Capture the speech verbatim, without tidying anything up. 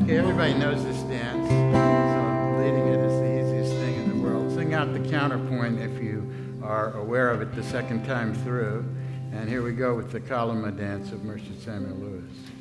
Okay, everybody knows this dance, so leading it is the easiest thing in the world. Sing out the counterpoint if you are aware of it the second time through. And here we go with the Kalama dance of Merchant Samuel Lewis.